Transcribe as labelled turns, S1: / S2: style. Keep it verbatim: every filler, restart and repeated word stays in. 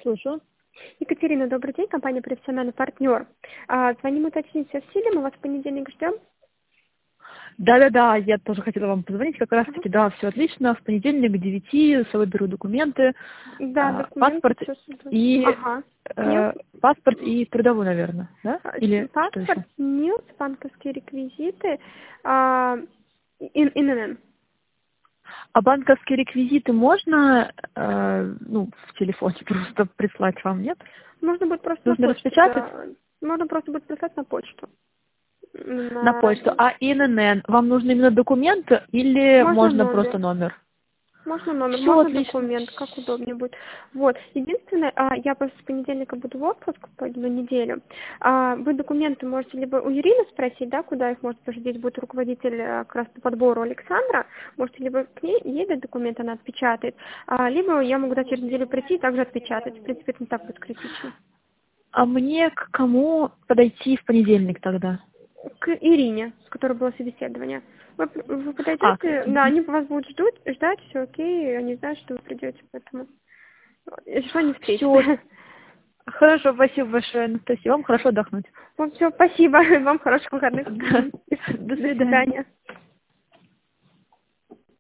S1: Слушаю.
S2: Екатерина, добрый день, компания «Профессиональный партнер». А, звоним уточнить, все в силе, мы вас в понедельник ждем.
S1: Да-да-да, я тоже хотела вам позвонить, как раз
S2: Ага.
S1: таки, да, все отлично. В понедельник к девяти с собой беру документы,
S2: Да,
S1: а,
S2: документы,
S1: паспорт
S2: все сюда.
S1: и
S2: Ага.
S1: э,
S2: Нет?
S1: паспорт и трудовой, наверное, да?
S2: А,
S1: Или что
S2: Паспорт,
S1: еще?
S2: нет, банковские реквизиты, а, ин- ИНН.
S1: А банковские реквизиты можно, э, ну, в телефоне просто прислать вам, нет?
S2: Можно будет просто на
S1: Нужно
S2: почту,
S1: распечатать
S2: да. Можно просто будет прислать на почту.
S1: на
S2: На
S1: почту.
S2: работу.
S1: А ИНН, вам нужен именно документ или
S2: Можно
S1: можно просто
S2: номер.
S1: номер?
S2: Можно номер,
S1: Все
S2: можно
S1: отлично.
S2: документ, как удобнее будет. Вот. Единственное, а, я просто с понедельника буду в отпуск, пойду на неделю. А, вы документы можете либо у Ирины спросить, да, куда их может положить. Здесь будет руководитель а, как раз по подбору Александра. Можете либо к ней, ей дать документы, она отпечатает, а, либо я могу да, через неделю прийти и также отпечатать. В принципе, это не так будет критично.
S1: А мне к кому подойти в понедельник тогда?
S2: К Ирине, с которой было собеседование. Вы, вы
S1: А, к-
S2: подойдете, да, они вас будут ждать, ждать, все окей, они знают, что вы придете, поэтому если что, не
S1: все.
S2: встретите.
S1: Хорошо, спасибо большое, Анастасия. Вам хорошо отдохнуть.
S2: Вам все, спасибо, вам хороших выходных. Мгм.
S1: До
S2: До
S1: свидания.
S2: свидания.